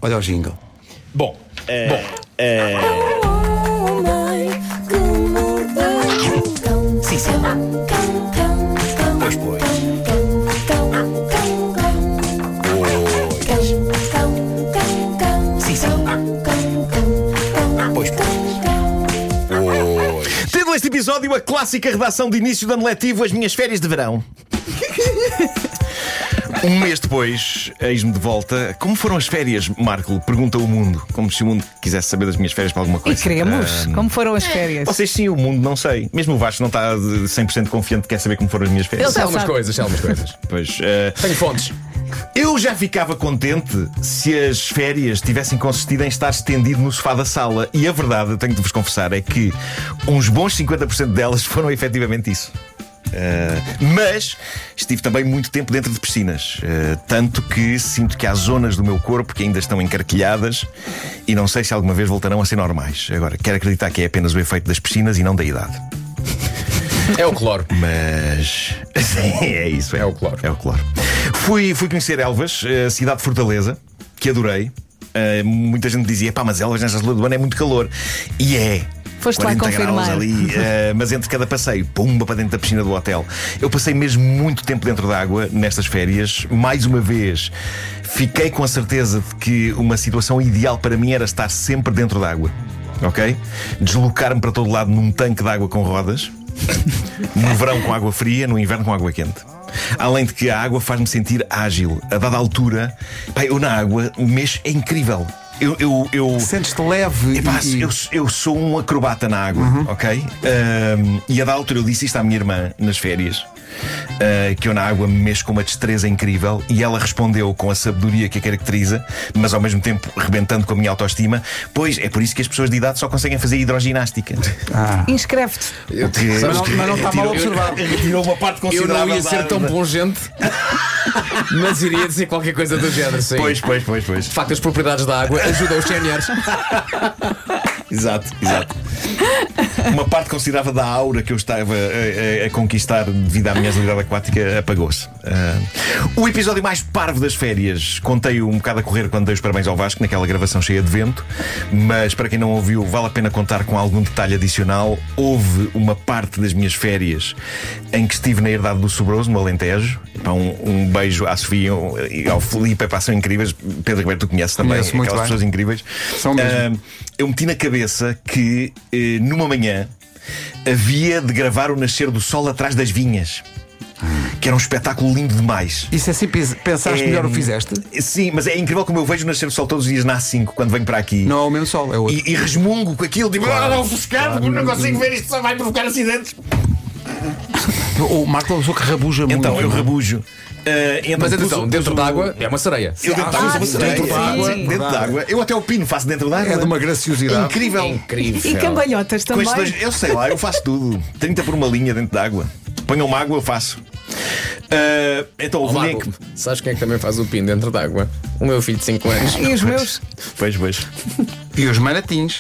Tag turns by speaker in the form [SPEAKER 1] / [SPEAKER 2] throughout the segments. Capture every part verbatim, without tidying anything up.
[SPEAKER 1] Olha o jingle.
[SPEAKER 2] Bom, é, bom, é...
[SPEAKER 3] Sim, sim.
[SPEAKER 2] Pois, pois.
[SPEAKER 3] Sim, sim.
[SPEAKER 2] Pois, pois. Tendo este episódio a clássica redação de início de ano letivo, as minhas férias de verão. Um mês depois, eis-me de volta. Como foram as férias, Marco? Pergunta o mundo. Como se o mundo quisesse saber das minhas férias para alguma coisa.
[SPEAKER 4] E queremos.
[SPEAKER 2] Um...
[SPEAKER 4] Como foram as férias?
[SPEAKER 2] Vocês sim, o mundo não sei. Mesmo o Vasco não está de cem por cento confiante que quer saber como foram as minhas férias.
[SPEAKER 4] Ele
[SPEAKER 5] Sei
[SPEAKER 4] já
[SPEAKER 5] algumas
[SPEAKER 4] sabe.
[SPEAKER 5] coisas, sei algumas coisas.
[SPEAKER 2] Pois, uh,
[SPEAKER 5] Tenho fontes.
[SPEAKER 2] eu já ficava contente se as férias tivessem consistido em estar estendido no sofá da sala. E a verdade, eu tenho de vos confessar, é que uns bons cinquenta por cento delas foram efetivamente isso. Uh, mas estive também muito tempo dentro de piscinas, uh, tanto que sinto que há zonas do meu corpo que ainda estão encarquilhadas e não sei se alguma vez voltarão a ser normais. Agora, quero acreditar que é apenas o efeito das piscinas e não da idade.
[SPEAKER 5] É o cloro.
[SPEAKER 2] Mas sim, é isso, é,
[SPEAKER 5] É o cloro.
[SPEAKER 2] É o cloro. Fui, fui conhecer Elvas, a cidade de Fortaleza, que adorei. Uh, muita gente dizia, pá, mas Elvas nesta altura do ano é muito calor. E é.
[SPEAKER 4] Foste lá
[SPEAKER 2] quarenta graus
[SPEAKER 4] confirmar.
[SPEAKER 2] ali, uh, mas entre cada passeio, pumba para dentro da piscina do hotel. Eu passei mesmo muito tempo dentro da água nestas férias. Mais uma vez, fiquei com a certeza de que uma situação ideal para mim era estar sempre dentro da água. Ok? Deslocar-me para todo lado num tanque de água com rodas. No verão com água fria, no inverno com água quente. Além de que a água faz-me sentir ágil. A dada altura, pá, eu na água, o mês é incrível. Eu, eu, eu...
[SPEAKER 1] Sentes-te leve.
[SPEAKER 2] Epá,
[SPEAKER 1] e...
[SPEAKER 2] eu, eu sou um acrobata na água,
[SPEAKER 1] Uhum.
[SPEAKER 2] ok? Um, e a da altura eu disse isto à minha irmã nas férias, uh, que eu na água me mexo com uma destreza incrível. E ela respondeu com a sabedoria que a caracteriza, mas ao mesmo tempo rebentando com a minha autoestima. Pois, é por isso que as pessoas de idade só conseguem fazer hidroginástica.
[SPEAKER 1] Ah.
[SPEAKER 4] Inscreve-te.
[SPEAKER 5] Eu,
[SPEAKER 2] Porque-
[SPEAKER 1] Mas não, mas não está mal observado.
[SPEAKER 2] Retirou uma parte
[SPEAKER 5] eu
[SPEAKER 2] considerável.
[SPEAKER 5] não ia ser
[SPEAKER 2] da-
[SPEAKER 5] tão pungente, mas iria dizer qualquer coisa do género, sim.
[SPEAKER 2] Pois, pois, pois, pois.
[SPEAKER 5] De facto, as propriedades da água ajudam os séniores.
[SPEAKER 2] Exato, exato. Uma parte considerável da aura que eu estava a, a- a conquistar devido à minha agilidade aquática apagou-se. Ah, o episódio mais parvo das férias contei-o um bocado a correr quando dei os parabéns ao Vasco naquela gravação cheia de vento. Mas para quem não ouviu, vale a pena contar com algum detalhe adicional. Houve uma parte das minhas férias em que estive na herdade do Sobroso, no Alentejo. Pá, um, um beijo à Sofia e ao Filipe, pá, são incríveis. Pedro Ribeiro, tu conheces também
[SPEAKER 1] Conheço muito
[SPEAKER 2] aquelas
[SPEAKER 1] bem.
[SPEAKER 2] pessoas incríveis.
[SPEAKER 1] São mesmo.
[SPEAKER 2] Ah, eu meti na cabeça que eh, numa manhã havia de gravar o nascer do sol atrás das vinhas, que era um espetáculo lindo demais.
[SPEAKER 1] Isso é assim, pens- pensaste
[SPEAKER 2] É,
[SPEAKER 1] melhor o fizeste?
[SPEAKER 2] Sim, mas é incrível como eu vejo o nascer do sol todos os dias na A cinco quando venho para aqui.
[SPEAKER 1] Não é o mesmo sol, é outro.
[SPEAKER 2] E, e resmungo com aquilo, digo, ah, não, ofuscado, não consigo ver isto, só vai provocar acidentes.
[SPEAKER 1] O Marco é uma pessoa que rabuja muito.
[SPEAKER 2] Então eu rabujo. Ah, então
[SPEAKER 5] Mas
[SPEAKER 2] pus
[SPEAKER 5] atenção,
[SPEAKER 2] o-
[SPEAKER 5] dentro
[SPEAKER 2] pus o-
[SPEAKER 5] d'água é uma sereia.
[SPEAKER 2] Eu dentro
[SPEAKER 1] Ah,
[SPEAKER 2] d'água,
[SPEAKER 1] sim,
[SPEAKER 2] sou uma
[SPEAKER 1] sim,
[SPEAKER 2] sereia.
[SPEAKER 1] dentro d'água.
[SPEAKER 2] Sim, dentro d'água. Eu até o pino faço dentro d'água.
[SPEAKER 1] É de uma graciosidade.
[SPEAKER 2] Incrível.
[SPEAKER 5] Incrível.
[SPEAKER 4] E cambalhotas
[SPEAKER 2] Com
[SPEAKER 4] também.
[SPEAKER 2] estes dois, eu sei lá, eu faço tudo. trinta por uma linha dentro d'água. Ponham-me água, eu faço. Ah, então,
[SPEAKER 5] Ó,
[SPEAKER 2] houve um dia
[SPEAKER 5] Marco,
[SPEAKER 2] em que.
[SPEAKER 5] sabes quem é que também faz o pino dentro d'água? O meu filho de cinco anos.
[SPEAKER 4] E os meus?
[SPEAKER 2] Pois, pois.
[SPEAKER 1] E os maratins.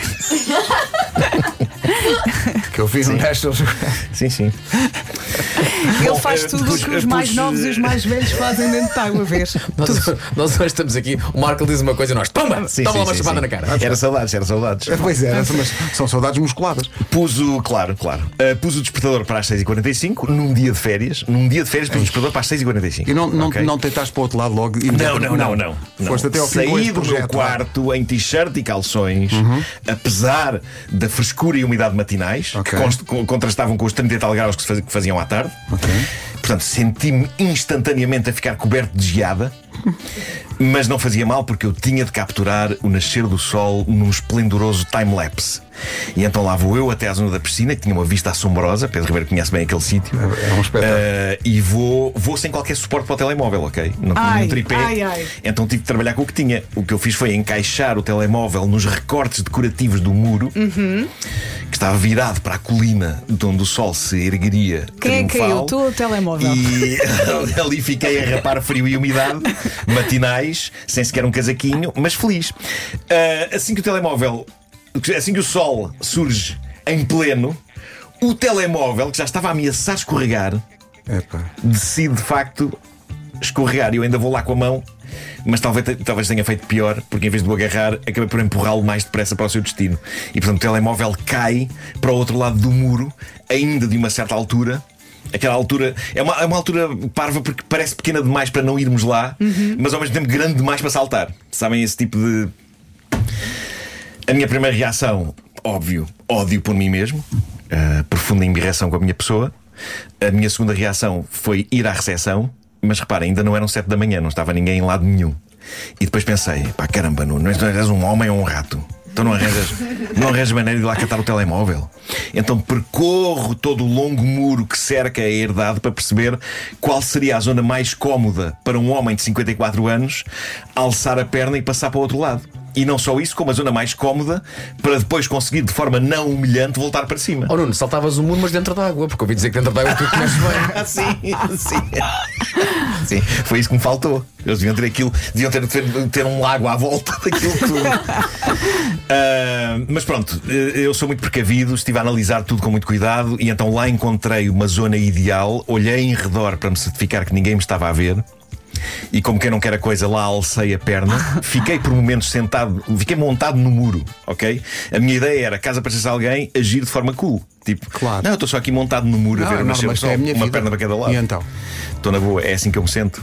[SPEAKER 1] Que eu fiz um nestas.
[SPEAKER 2] Sim, sim.
[SPEAKER 4] Ele
[SPEAKER 2] Bom,
[SPEAKER 4] faz
[SPEAKER 2] eh,
[SPEAKER 4] tudo o
[SPEAKER 2] pus-
[SPEAKER 4] que os
[SPEAKER 2] pus-
[SPEAKER 4] mais novos e os mais velhos fazem dentro de água, vês?
[SPEAKER 5] Nós, nós hoje estamos aqui, o Marco diz uma coisa e nós, toma!
[SPEAKER 2] Sim,
[SPEAKER 5] Toma
[SPEAKER 2] sim,
[SPEAKER 5] lá uma
[SPEAKER 2] sim,
[SPEAKER 5] chapada
[SPEAKER 2] sim.
[SPEAKER 5] na cara.
[SPEAKER 2] Era saudades, era saudades.
[SPEAKER 1] Pois é, mas são saudades musculadas.
[SPEAKER 2] Pus o, claro, claro. Uh, pus o despertador para as seis e quarenta e cinco num dia de férias. Num dia de férias, pus o despertador para as seis e quarenta e cinco.
[SPEAKER 1] E não, não,
[SPEAKER 2] Ok?
[SPEAKER 1] não tentaste para o outro lado logo? E
[SPEAKER 2] Não, não, não, não.
[SPEAKER 1] Foste
[SPEAKER 2] não.
[SPEAKER 1] até ao fim com
[SPEAKER 2] Saí
[SPEAKER 1] este
[SPEAKER 2] do meu
[SPEAKER 1] projeto,
[SPEAKER 2] quarto em t-shirt e calções, apesar da frescura e umidade matinais,
[SPEAKER 1] Ok.
[SPEAKER 2] que const- con- contrastavam com os trinta e tal graus que, se faz- que faziam à tarde.
[SPEAKER 1] Ok.
[SPEAKER 2] Portanto, senti-me instantaneamente a ficar coberto de geada. Mas não fazia mal porque eu tinha de capturar o nascer do sol num esplendoroso time-lapse. E então lá vou eu até à zona da piscina, que tinha uma vista assombrosa. Pedro Ribeiro conhece bem aquele sítio.
[SPEAKER 1] É um espetáculo.
[SPEAKER 2] Uh, e vou, vou sem qualquer suporte para o telemóvel, ok? Não tinha
[SPEAKER 4] Ai,
[SPEAKER 2] um tripé.
[SPEAKER 4] ai, ai.
[SPEAKER 2] Então tive de trabalhar com o que tinha. O que eu fiz foi encaixar o telemóvel nos recortes decorativos do muro,
[SPEAKER 4] Uhum.
[SPEAKER 2] que estava virado para a colina de onde o sol se ergueria.
[SPEAKER 4] Quem é que
[SPEAKER 2] triunfal.
[SPEAKER 4] caiu? Tu ou o telemóvel?
[SPEAKER 2] E ali fiquei a rapar frio e umidade matinais, sem sequer um casaquinho, mas feliz. Ah, assim que o telemóvel, assim que o sol surge em pleno, o telemóvel, que já estava a ameaçar escorregar,
[SPEAKER 1] Epá.
[SPEAKER 2] decide de facto escorregar. E eu ainda vou lá com a mão mas talvez, talvez tenha feito pior, porque em vez de o agarrar, acabei por empurrá-lo mais depressa para o seu destino. E portanto o telemóvel cai para o outro lado do muro, ainda de uma certa altura. Aquela altura é uma, é uma altura parva porque parece pequena demais para não irmos lá, uhum. mas ao mesmo tempo grande demais para saltar. Sabem, esse tipo de. A minha primeira reação, óbvio, ódio por mim mesmo, uh, profunda embirração com a minha pessoa. A minha segunda reação foi ir à recepção, mas reparem, ainda não eram sete da manhã, não estava ninguém em lado nenhum. E depois pensei, pá, caramba, Nuno, não és um homem ou um rato? Então não arranjas, não arranjas maneira de ir lá catar o telemóvel. Então percorro todo o longo muro que cerca a herdade para perceber qual seria a zona mais cómoda para um homem de cinquenta e quatro anos alçar a perna e passar para o outro lado. E não só isso, como a zona mais cómoda para depois conseguir de forma não humilhante voltar para cima.
[SPEAKER 5] Oh Nuno, saltavas o muro, mas dentro da água, porque ouvi dizer que dentro da água tu conheces bem.
[SPEAKER 2] Sim, sim. Sim, foi isso que me faltou. Eles deviam ter aquilo, deviam ter, ter, ter um lago à volta daquilo tudo. uh, Mas pronto, eu sou muito precavido, estive a analisar tudo com muito cuidado. E então lá encontrei uma zona ideal. Olhei em redor para me certificar que ninguém me estava a ver. E como quem não quer a coisa, lá alcei a perna. Fiquei por momentos sentado, fiquei montado no muro, ok? A minha ideia era, caso aparecesse alguém, agir de forma cool. Tipo,
[SPEAKER 1] claro.
[SPEAKER 2] Não, eu estou só aqui montado no muro
[SPEAKER 1] não,
[SPEAKER 2] a ver o nascer do sol,
[SPEAKER 1] é a minha
[SPEAKER 2] uma
[SPEAKER 1] vida.
[SPEAKER 2] perna para cada lado.
[SPEAKER 1] E então?
[SPEAKER 2] Estou na boa, é assim que eu me sento.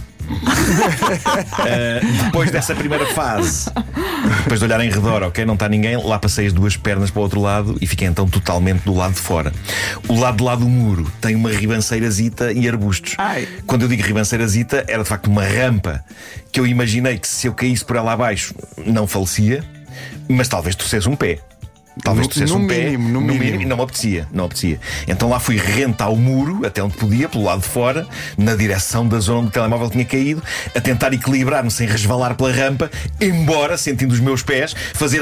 [SPEAKER 2] uh, Depois dessa primeira fase, depois de olhar em redor, ok, não está ninguém, lá passei as duas pernas para o outro lado e fiquei então totalmente do lado de fora. O lado de lá do muro tem uma ribanceirazita e arbustos.
[SPEAKER 1] Ai.
[SPEAKER 2] Quando eu digo ribanceirazita, era de facto uma rampa que eu imaginei que se eu caísse por ela abaixo não falecia, mas talvez torcesse um pé. Talvez
[SPEAKER 1] No-
[SPEAKER 2] torcesse
[SPEAKER 1] no
[SPEAKER 2] um pé,
[SPEAKER 1] mínimo, no mínimo.
[SPEAKER 2] e não me apetecia, não apetecia. Então lá fui rente ao muro, até onde podia, pelo lado de fora, na direção da zona onde o telemóvel tinha caído, a tentar equilibrar-me sem resvalar pela rampa, embora, sentindo os meus pés, fazer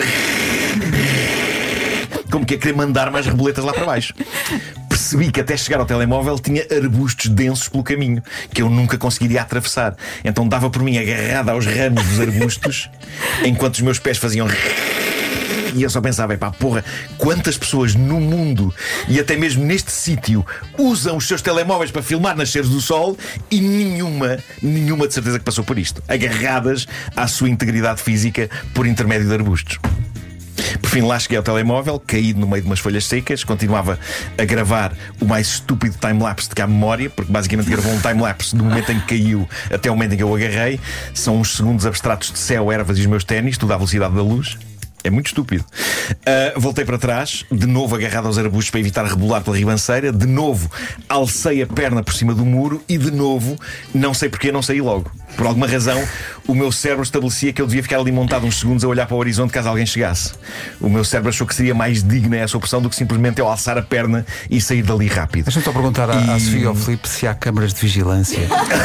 [SPEAKER 2] como que é querer mandar mais reboletas lá para baixo. Percebi que até chegar ao telemóvel tinha arbustos densos pelo caminho, que eu nunca conseguiria atravessar. Então dava por mim agarrado aos ramos dos arbustos, enquanto os meus pés faziam. E eu só pensava, pá, porra, quantas pessoas no mundo e até mesmo neste sítio usam os seus telemóveis para filmar nasceres do sol e nenhuma, nenhuma de certeza que passou por isto, agarradas à sua integridade física por intermédio de arbustos. Por fim, lá cheguei ao telemóvel, caído no meio de umas folhas secas. Continuava a gravar o mais estúpido time-lapse de cá à memória, porque basicamente gravou um time-lapse do momento em que caiu até o momento em que eu o agarrei. São uns segundos abstratos de céu, ervas e os meus ténis, tudo à velocidade da luz. É muito estúpido. Uh, voltei para trás, de novo agarrado aos arbustos para evitar rebolar pela ribanceira. De novo alcei a perna por cima do muro. E de novo, não sei porquê, não saí logo. Por alguma razão, o meu cérebro estabelecia que eu devia ficar ali montado uns segundos a olhar para o horizonte caso alguém chegasse. O meu cérebro achou que seria mais digna essa opção do que simplesmente eu alçar a perna e sair dali rápido.
[SPEAKER 1] Deixa-me só perguntar à,
[SPEAKER 2] E-
[SPEAKER 1] à Sofia ou ao Filipe se há câmaras de vigilância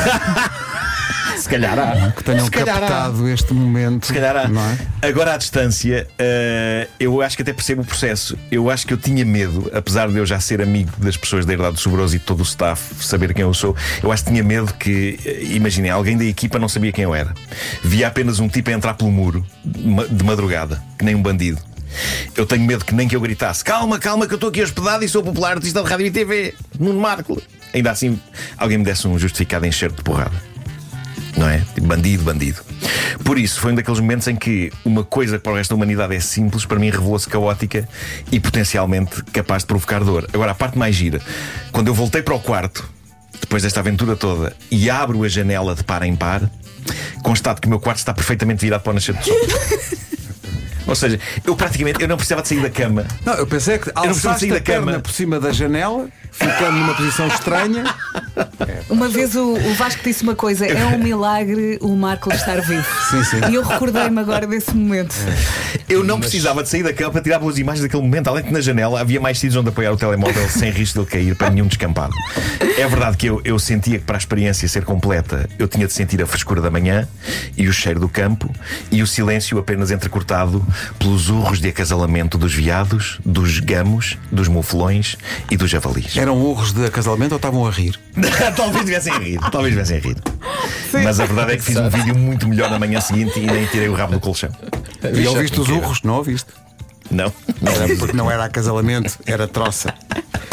[SPEAKER 2] Se calhar há.
[SPEAKER 1] que tenham
[SPEAKER 2] Se calhar há.
[SPEAKER 1] captado este momento.
[SPEAKER 2] Se calhar há.
[SPEAKER 1] Não é?
[SPEAKER 2] Agora à distância, uh, eu acho que até percebo o processo. Eu acho que eu tinha medo, apesar de eu já ser amigo das pessoas da Herdade do Sobroso e de todo o staff, saber quem eu sou. Eu acho que tinha medo que, uh, imaginem, alguém da equipa não sabia quem eu era. Via apenas um tipo a entrar pelo muro de madrugada, que nem um bandido. Eu tenho medo que nem que eu gritasse: calma, calma, que eu estou aqui hospedado e sou popular artista de rádio e T V, Nuno Marco. Ainda assim, alguém me desse um justificado enxerto de porrada. Não é? Tipo, bandido, bandido. Por isso, foi um daqueles momentos em que uma coisa que para o resto da humanidade é simples, para mim revelou-se caótica e potencialmente capaz de provocar dor. Agora, a parte mais gira, quando eu voltei para o quarto, depois desta aventura toda, e abro a janela de par em par, constato que o meu quarto está perfeitamente virado para o nascer do sol. Ou seja, eu praticamente eu não precisava de sair da cama.
[SPEAKER 1] Não, eu pensei que
[SPEAKER 2] não precisava
[SPEAKER 1] alçaste
[SPEAKER 2] sair da
[SPEAKER 1] a perna
[SPEAKER 2] cama.
[SPEAKER 1] por cima da janela, ficando numa posição estranha.
[SPEAKER 4] Uma vez o, o Vasco disse uma coisa: é um milagre o Marco estar vivo.
[SPEAKER 1] Sim, sim.
[SPEAKER 4] E eu recordei-me agora desse momento.
[SPEAKER 2] Eu não precisava de sair da cama para tirar boas imagens daquele momento. Além de que na janela havia mais sítios onde apoiar o telemóvel sem risco de ele cair para nenhum descampado. É verdade que eu, eu sentia que para a experiência ser completa eu tinha de sentir a frescura da manhã e o cheiro do campo e o silêncio apenas entrecortado pelos urros de acasalamento dos veados, dos gamos, dos muflões e dos javalis.
[SPEAKER 1] Eram urros de acasalamento ou estavam a rir?
[SPEAKER 2] Talvez tivessem a rir, talvez tivessem a rir. Mas a verdade é que fiz um vídeo muito melhor na manhã seguinte e nem tirei o rabo do colchão.
[SPEAKER 1] E ouviste os urros? Não ouviste?
[SPEAKER 2] Não, não
[SPEAKER 1] Era porque não era acasalamento, era troça.